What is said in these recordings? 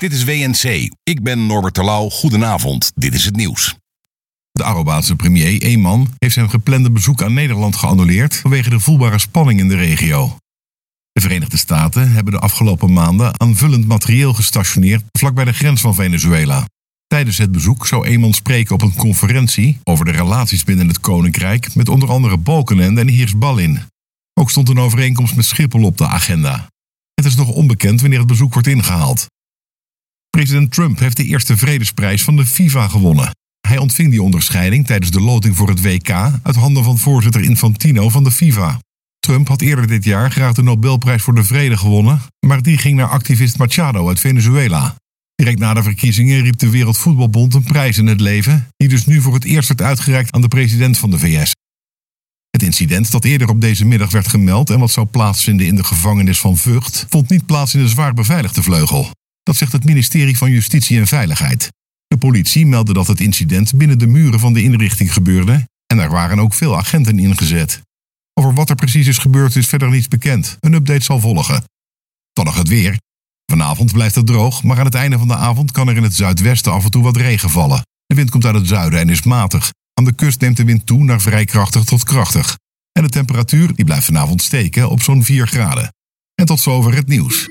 Dit is WNC. Ik ben Norbert Terlouw. Goedenavond. Dit is het nieuws. De Arubaanse premier Eman heeft zijn geplande bezoek aan Nederland geannuleerd vanwege de voelbare spanning in de regio. De Verenigde Staten hebben de afgelopen maanden aanvullend materieel gestationeerd vlakbij de grens van Venezuela. Tijdens het bezoek zou Eman spreken op een conferentie over de relaties binnen het Koninkrijk met onder andere Balkenende en Hirschballin. Ook stond een overeenkomst met Schiphol op de agenda. Het is nog onbekend wanneer het bezoek wordt ingehaald. President Trump heeft de eerste vredesprijs van de FIFA gewonnen. Hij ontving die onderscheiding tijdens de loting voor het WK uit handen van voorzitter Infantino van de FIFA. Trump had eerder dit jaar graag de Nobelprijs voor de Vrede gewonnen, maar die ging naar activist Machado uit Venezuela. Direct na de verkiezingen riep de Wereldvoetbalbond een prijs in het leven, die dus nu voor het eerst werd uitgereikt aan de president van de VS. Het incident dat eerder op deze middag werd gemeld en wat zou plaatsvinden in de gevangenis van Vught, vond niet plaats in de zwaar beveiligde vleugel. Dat zegt het ministerie van Justitie en Veiligheid. De politie meldde dat het incident binnen de muren van de inrichting gebeurde en er waren ook veel agenten ingezet. Over wat er precies is gebeurd is verder niets bekend. Een update zal volgen. Dan nog het weer. Vanavond blijft het droog, maar aan het einde van de avond kan er in het zuidwesten af en toe wat regen vallen. De wind komt uit het zuiden en is matig. Aan de kust neemt de wind toe naar vrij krachtig tot krachtig. En de temperatuur die blijft vanavond steken op zo'n 4 graden. En tot zover het nieuws.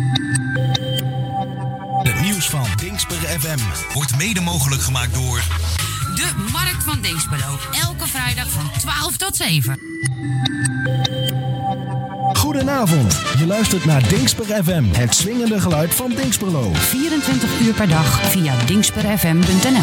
Het nieuws van Dingsper FM wordt mede mogelijk gemaakt door de Markt van Dinxperlo. Elke vrijdag van 12 tot 7. Goedenavond, je luistert naar Dingsper FM, het swingende geluid van Dinxperlo. 24 uur per dag via dingsperfm.nl.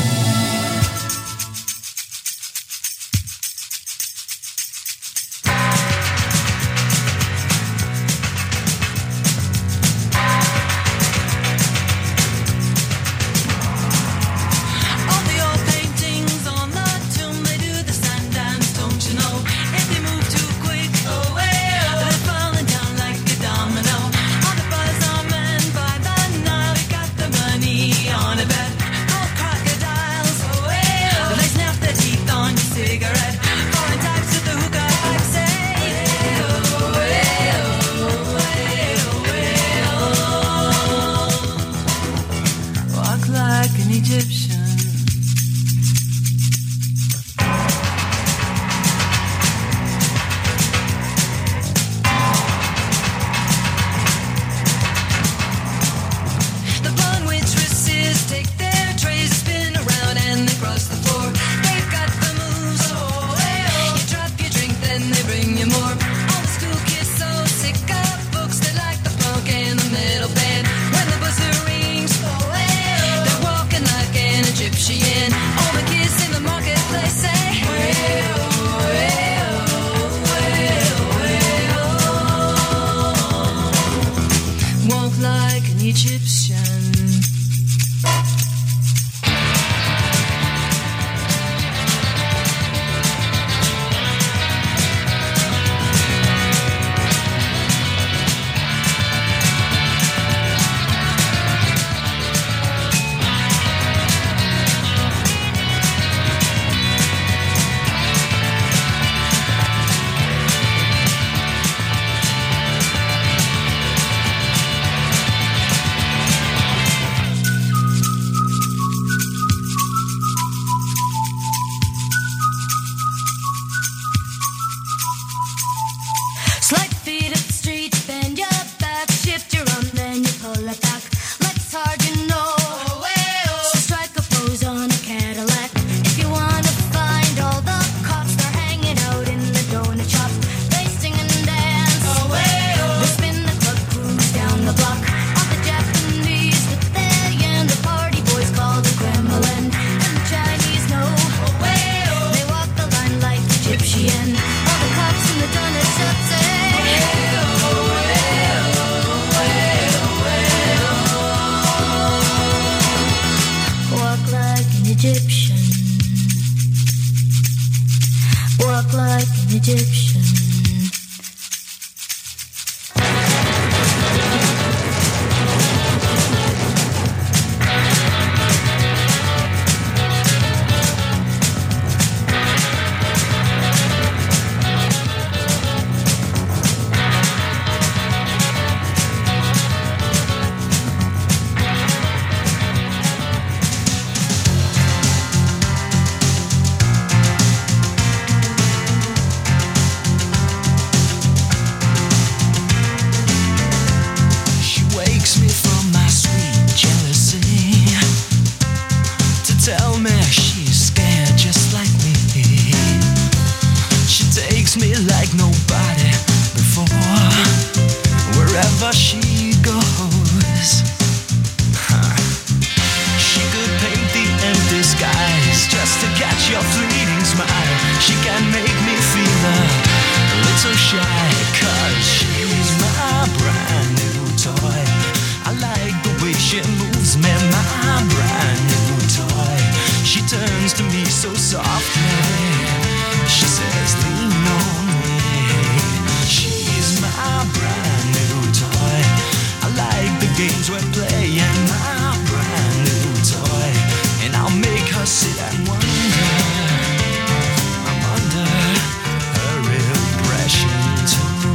moves me, my brand new toy. She turns to me so softly. She says, lean on me. She's my brand new toy. I like the games we're playing, my brand new toy. And I'll make her sit and wonder. I'm under her impression too.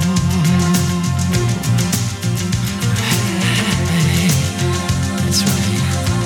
Hey, that's right.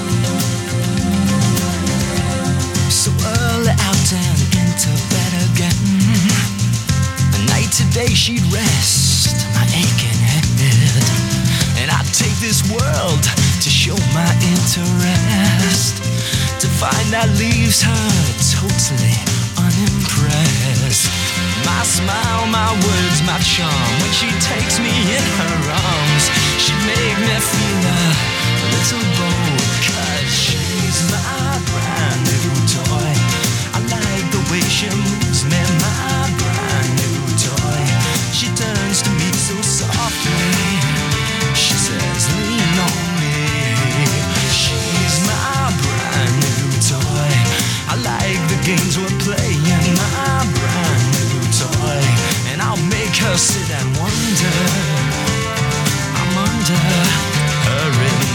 So early out and into bed again. The night today she'd rest my aching head. And I'd take this world to show my interest. To find that leaves her totally unimpressed. My smile, my words, my charm. When she takes me in her arms, she make me feel a little bold. 'Cause she's my brand new toy. I like the way she moves me, my brand new toy. She turns to me so softly. She says, lean on me. She's my brand new toy. I like the games we're playing, my brand new toy. And I'll make her sit and wonder. I'm under her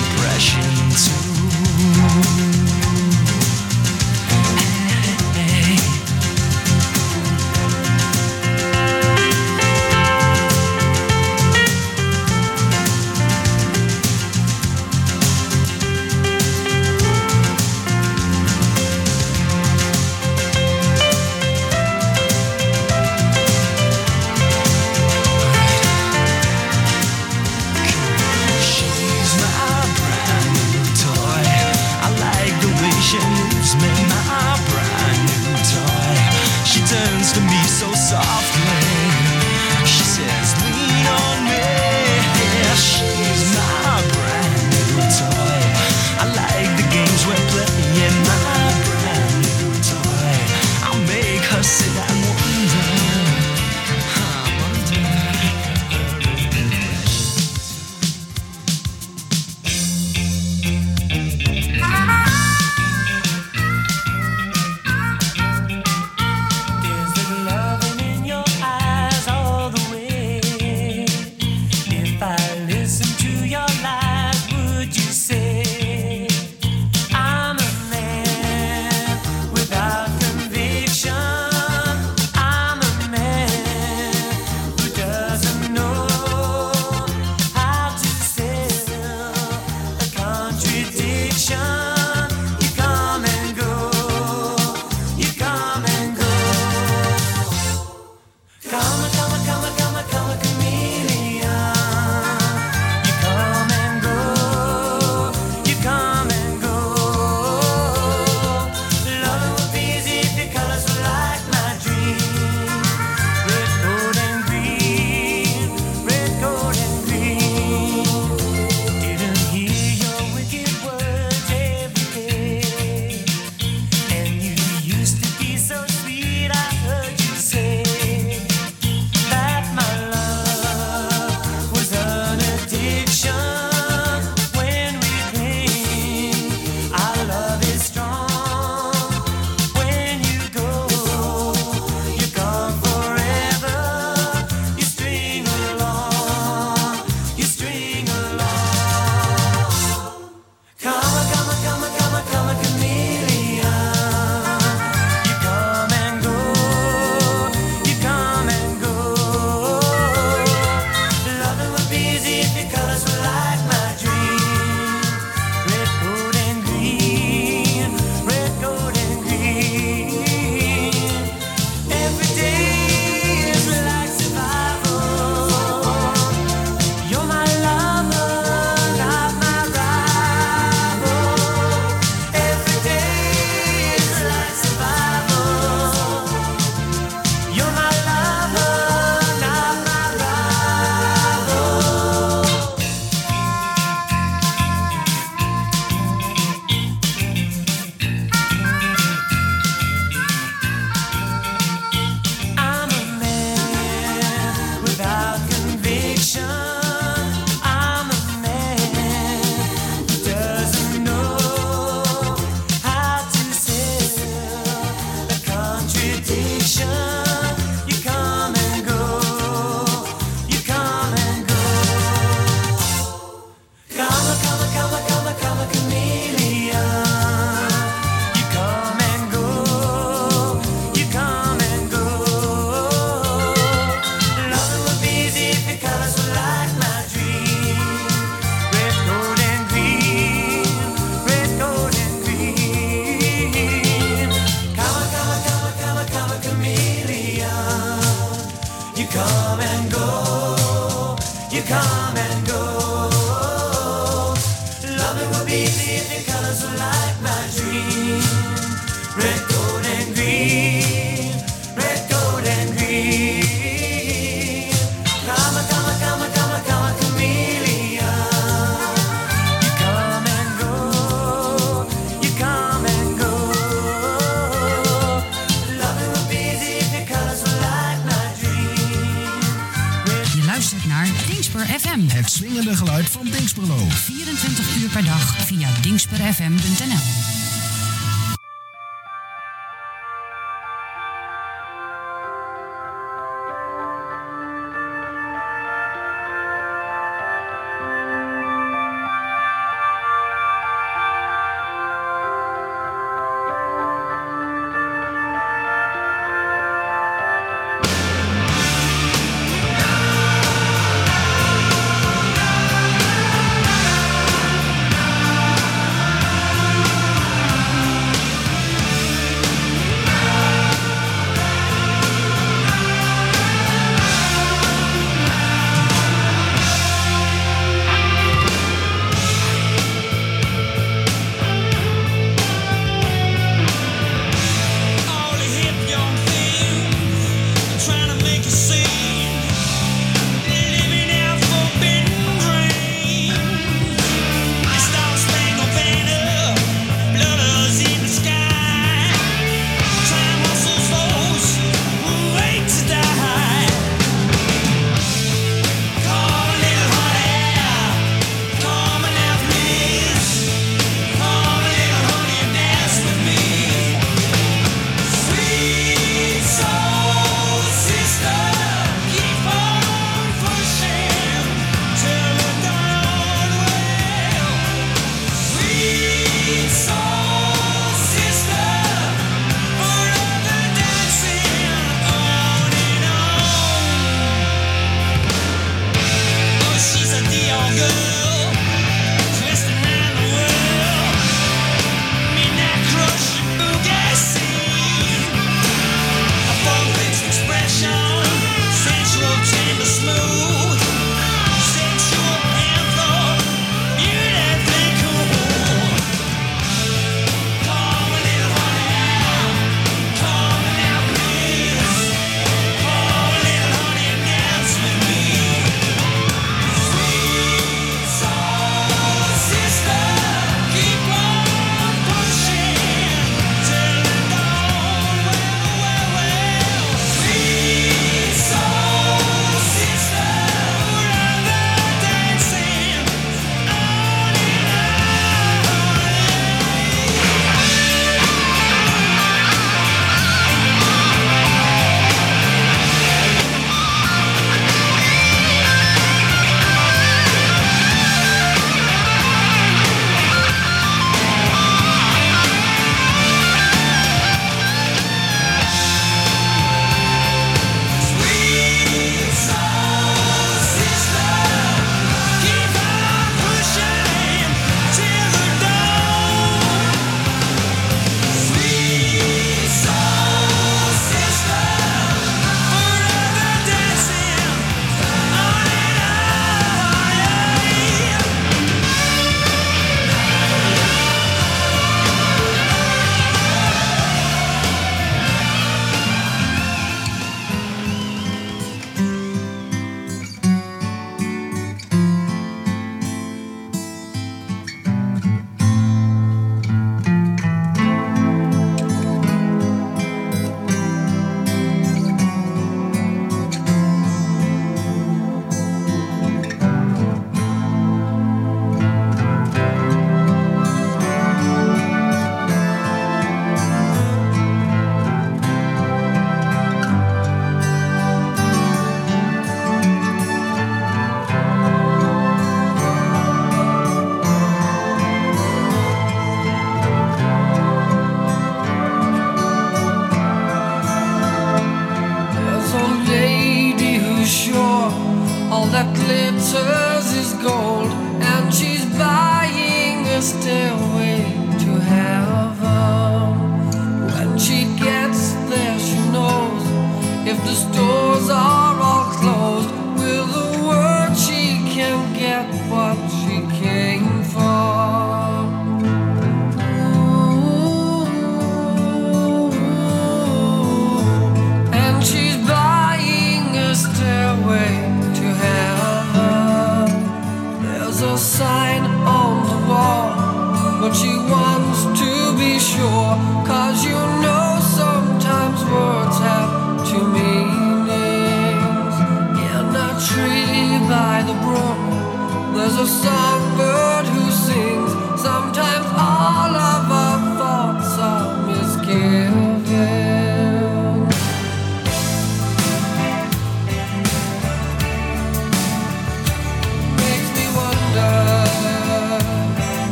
be living colors like my dream. Red, gold, and green. Red, gold, and green. Come on, come on, come on, come on, come on, chameleon. You come and go. You come and go. Loving would be easy if your colors were like my dream. Je luistert naar Dingsper FM. Het swingende geluid van Dingsperlo. 24 uur per dag via dingsperfm.nl. Come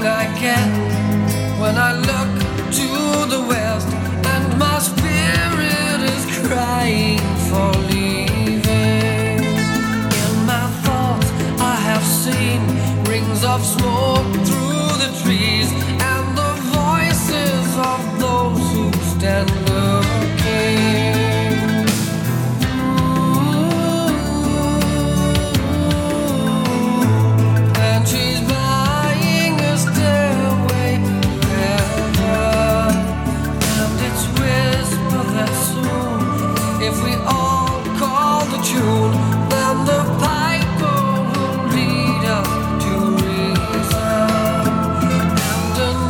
I get when I look to the west and my spirit is crying for leaving. In my thoughts I have seen rings of smoke through the trees and the voices of those who stand looking. And she's buying a stairway to heaven, and it's whispered that soon, if we all call the tune, then the piper will lead us to reason. And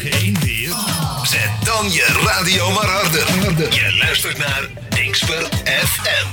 Geen weer? Zet dan je radio maar harder. Je luistert naar Dingsper FM.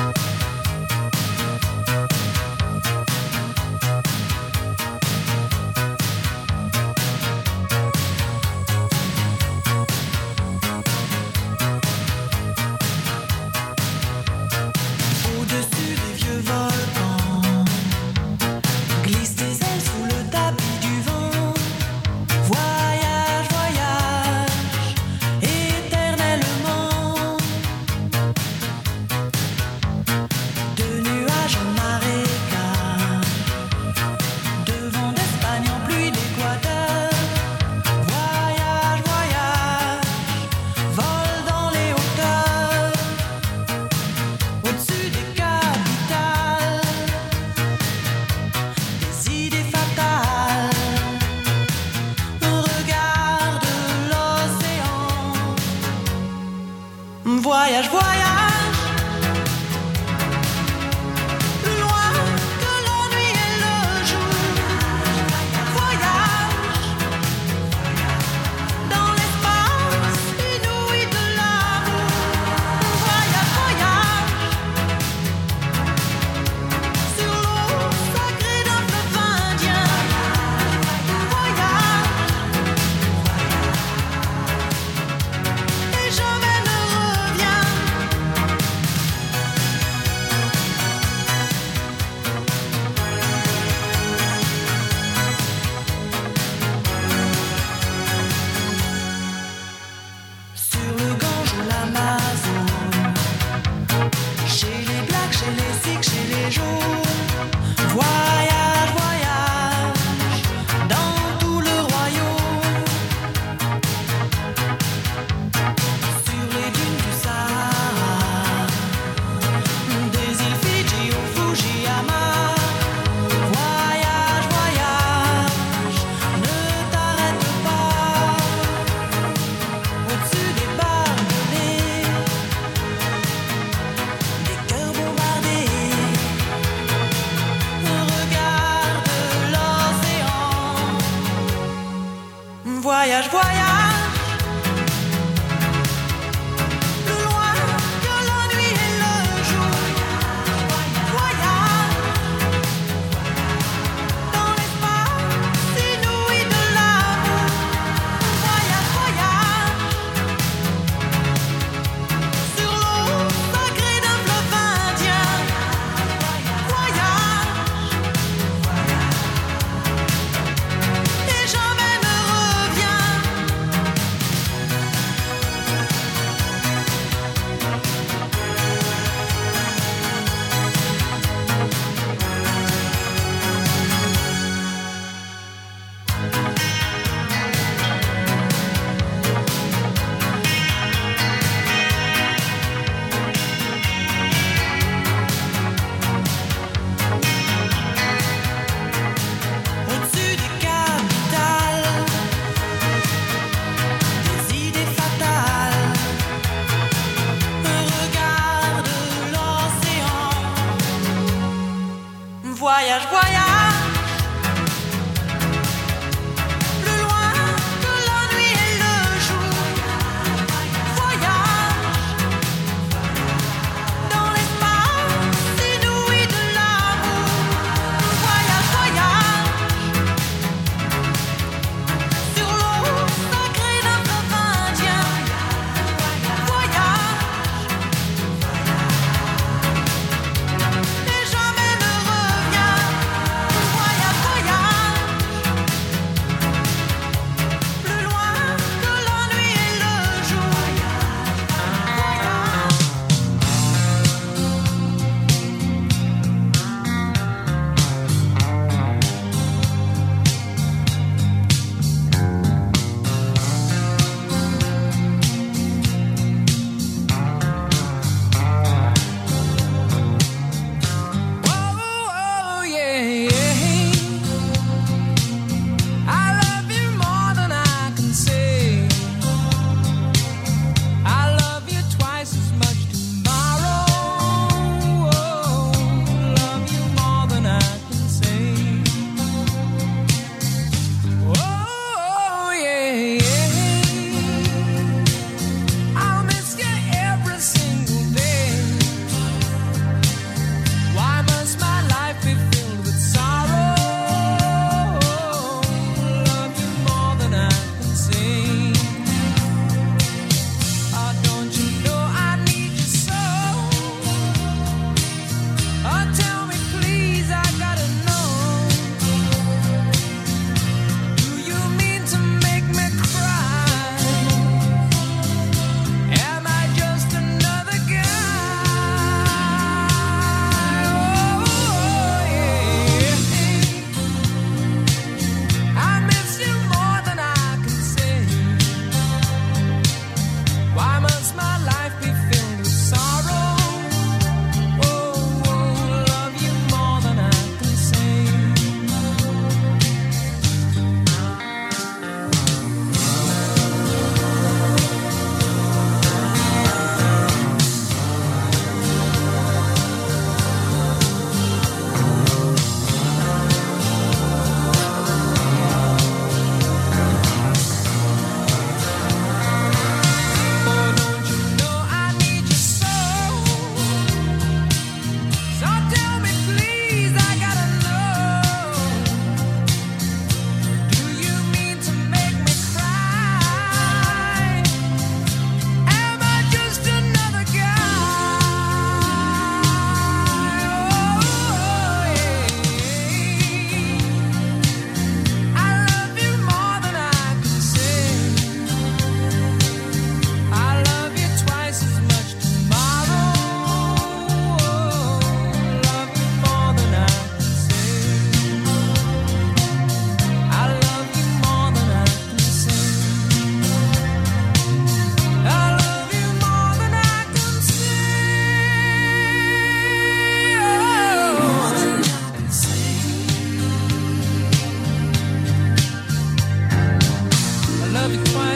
Voyage, voyage. Voyage, voyage.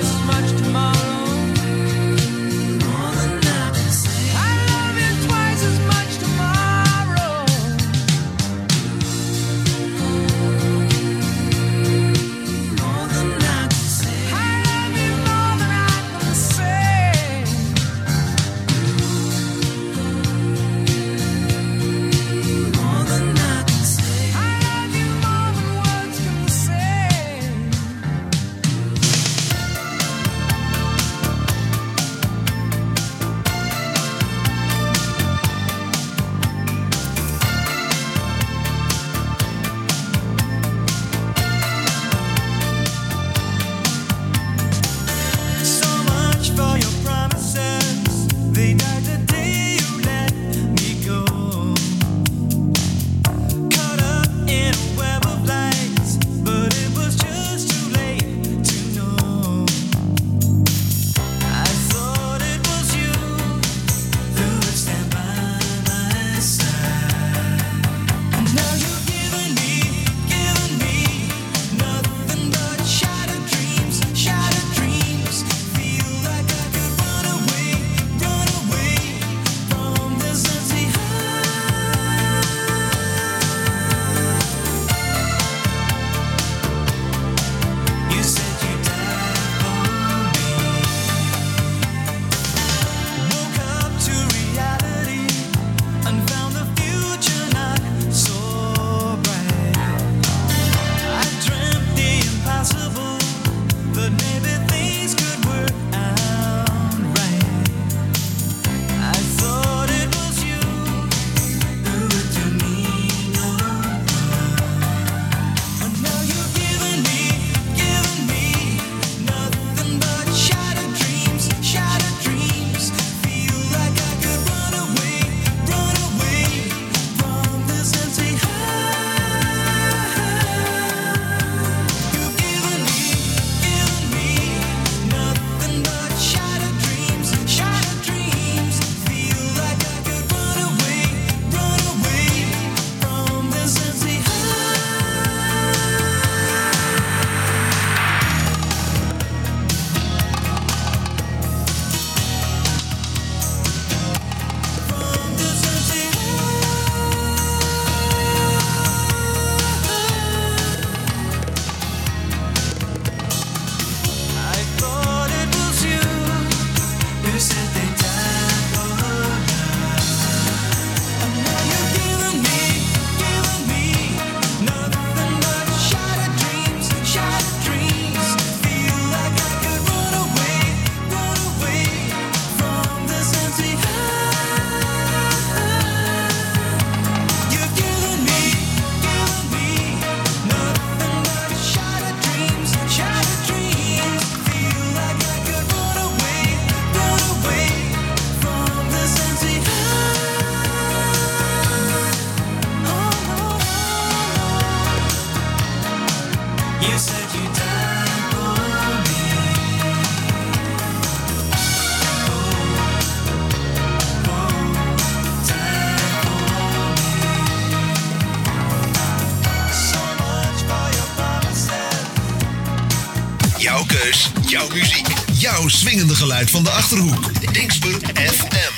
Jouw keus, jouw muziek, jouw swingende geluid van de Achterhoek. Dingsper FM.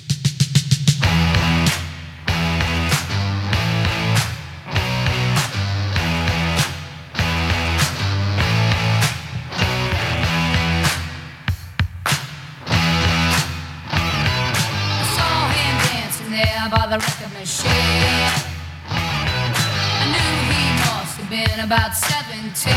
By the record machine, I knew he must have been about 17.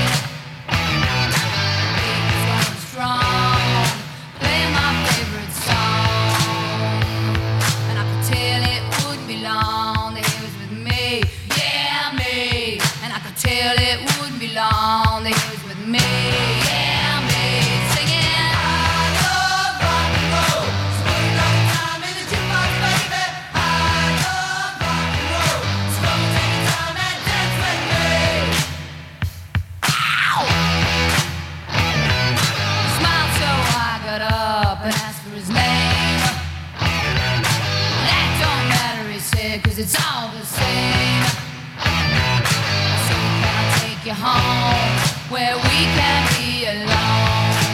He was strong, playing my favorite song, and I could tell it wouldn't be long that he was with me, yeah me. And I could tell it wouldn't be long that he was with me, yeah me. Singing, I love rock and roll, spend a lot of time in the jukebox, baby. Cause it's all the same. So can I take you home where we can be alone?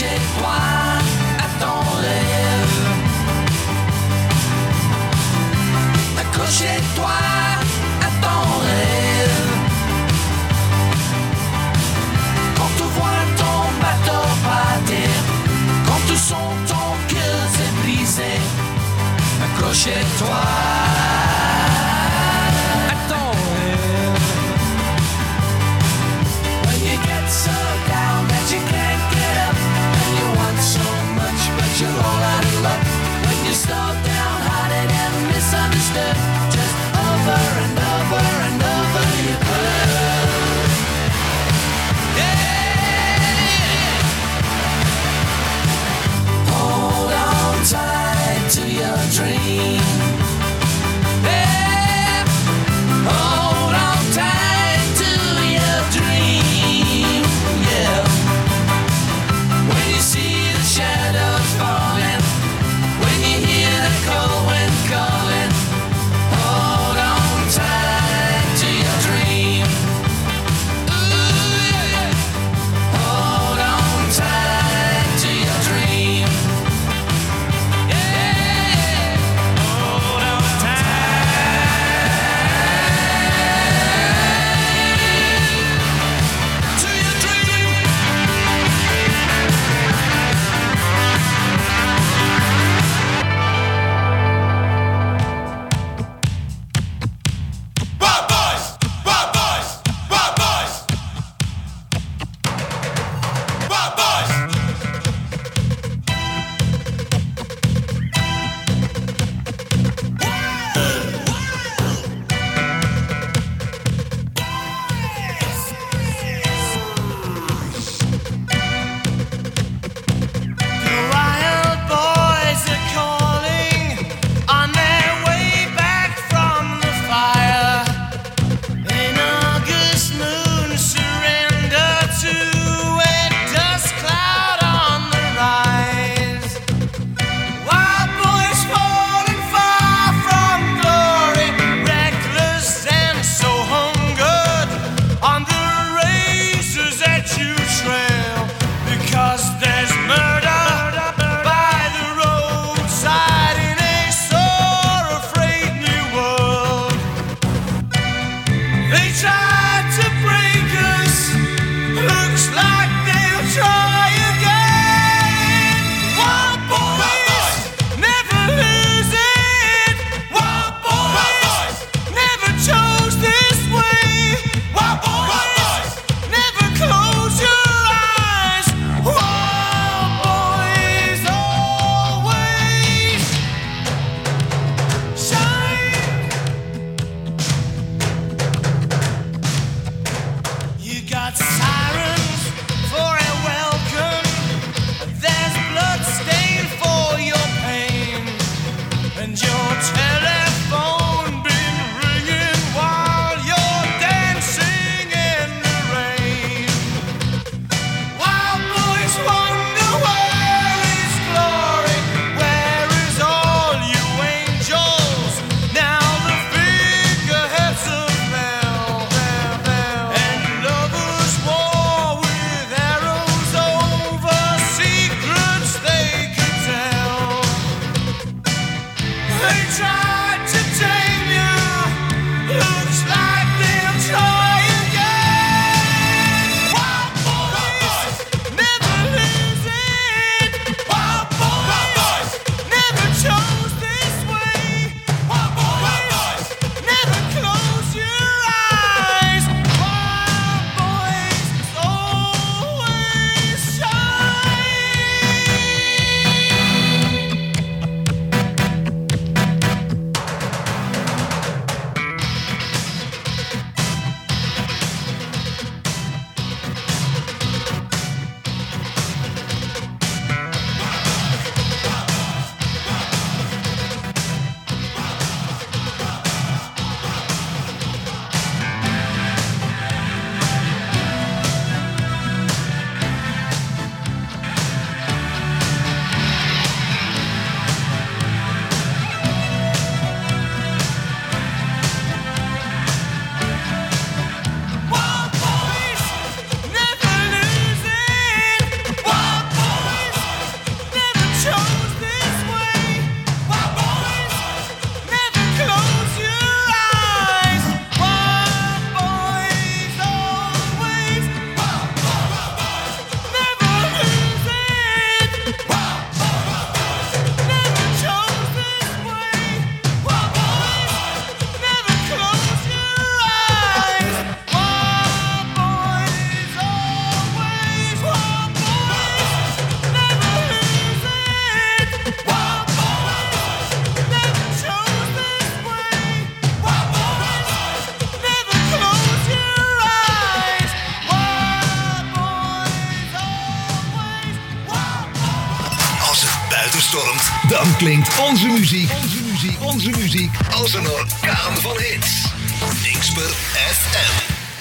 Accroche-toi à ton rêve. Accroche-toi à ton rêve. Quand tu vois ton bateau partir, quand tu sens ton cœur s'est brisé, accroche-toi à ton rêve. When you get so down that you can't get up, and you want so much but you're all out of luck, when you're slow down-hearted and misunderstood, just over and over and over you could. Yeah. Hold on tight to your dream. Yeah. Hold on tight to your dream. Yeah. When you see the shadows falling, when you hear the cold wind calling, hold on tight to your dream. Ooh, yeah. Hold on tight to your dream. Yeah. stormt, dan klinkt onze muziek als een orkaan van hits. Dingsper FM.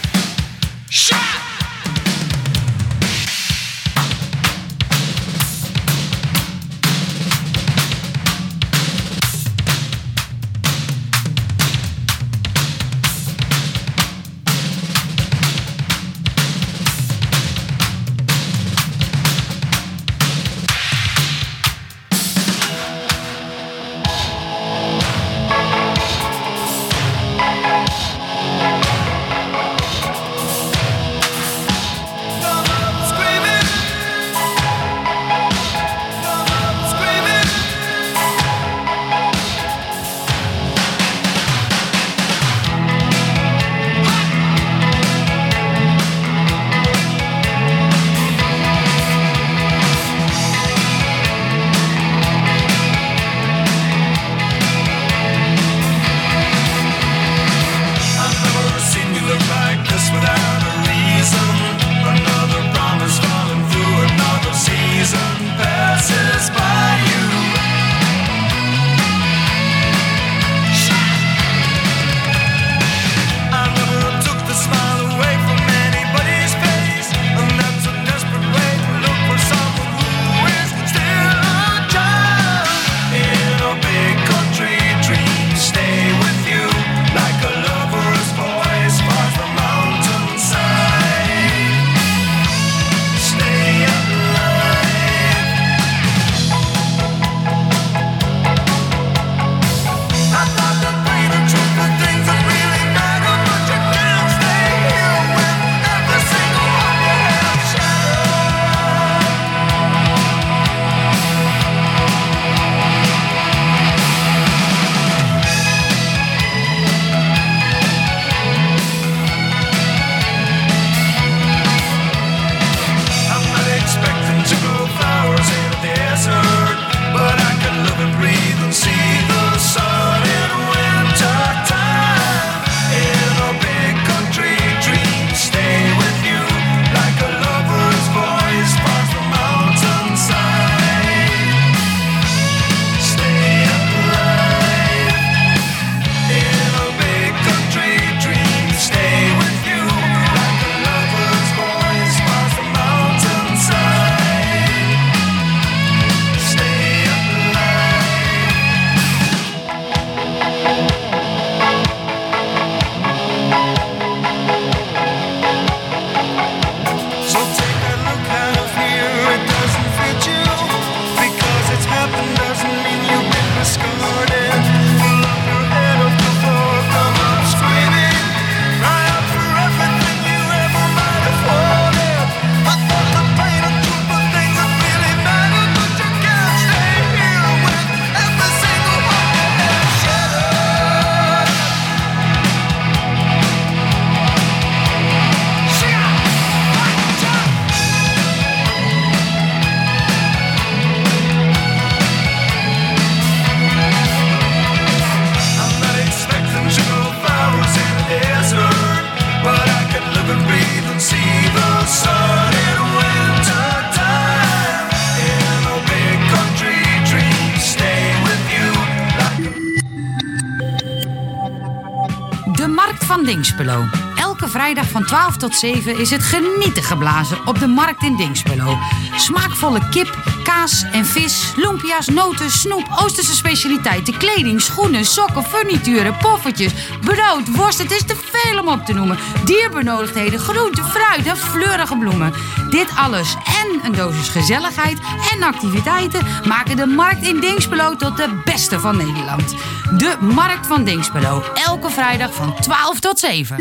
Dinxperlo. Elke vrijdag van 12 tot 7 is het genieten geblazen op de markt in Dinxperlo. Smaakvolle kip, kaas en vis, lumpia's, noten, snoep, Oosterse specialiteiten, kleding, schoenen, sokken, furnituren, poffertjes, brood, worst. Het is te veel om op te noemen. Dierbenodigdheden, groenten, fruit en fleurige bloemen. Dit alles en een dosis gezelligheid en activiteiten maken de markt in Dinxperlo tot de beste van Nederland. De Markt van Dinxperlo. Elke vrijdag van 12 tot 7.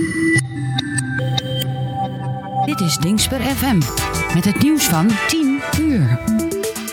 Dit is Dingsper FM met het nieuws van 10 uur.